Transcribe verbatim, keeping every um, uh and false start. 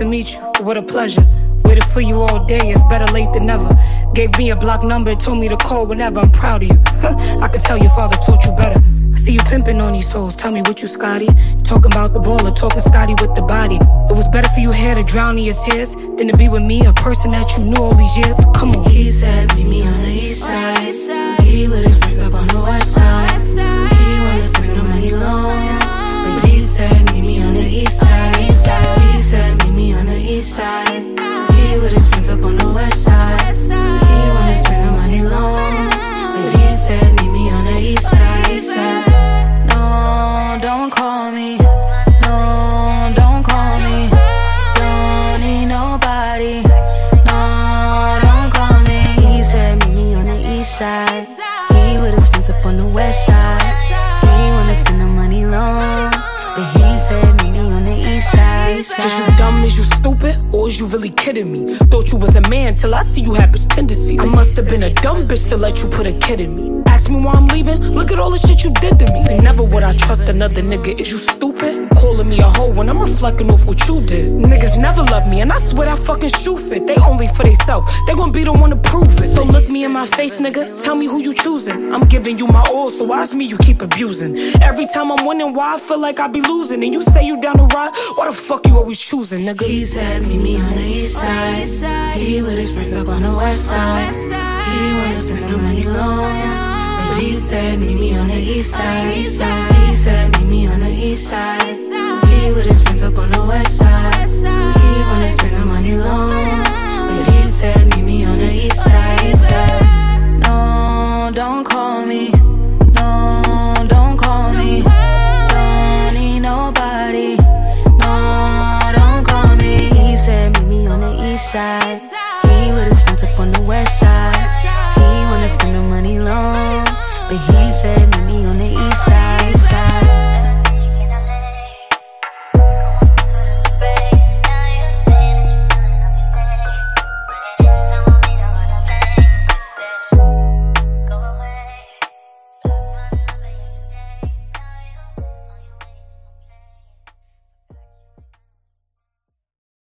to meet you, what a pleasure. Waited for you all day, it's better late than never. Gave me a block number and told me to call whenever. I'm proud of you. I could tell your father taught you better. I see you pimping on these hoes, tell me what you Scotty. Talking about the ball or talking Scotty with the body. It was better for you here to drown in your tears than to be with me, a person that you knew all these years. Come on. He said meet me on the east side. He with his friends up on the west side. He wanna spend the money long, but he said meet me on the east side. He said meet me on the east side. He with his friends up on the west side. He wanna spend the money long, but he said meet me on the east side. He said no, don't call me. No, don't call me. Don't need nobody. No, don't call me. He said meet me on the east side. He with his friends up on the west side. He wanna spend the money long, but he said meet me on the east side. Is you dumb, is you stupid, or is you really kidding me? Thought you was a man till I see you have his tendencies. I must have been a dumb bitch to let you put a kid in me. Ask me why I'm leaving, look at all the shit you did to me. Never would I trust another nigga, is you stupid? Calling me a hoe when I'm reflecting off what you did. Niggas never love me, and I swear that fucking shoe fit. They only for they self, they gon' be the one to prove it. So look me in my face, nigga, tell me who you choosing. I'm giving you my all, so why's me you keep abusing? Every time I'm winning, why I feel like I be losing? And you say you down the ride, why the fuck you always choosing, nigga? He said meet me on the east side. He with his friends up on the west side. He wanna spend the money long, but he said meet me on the east side. He said, he said meet me on the east side. He with his friends up on the west side. He wanna spend the money long.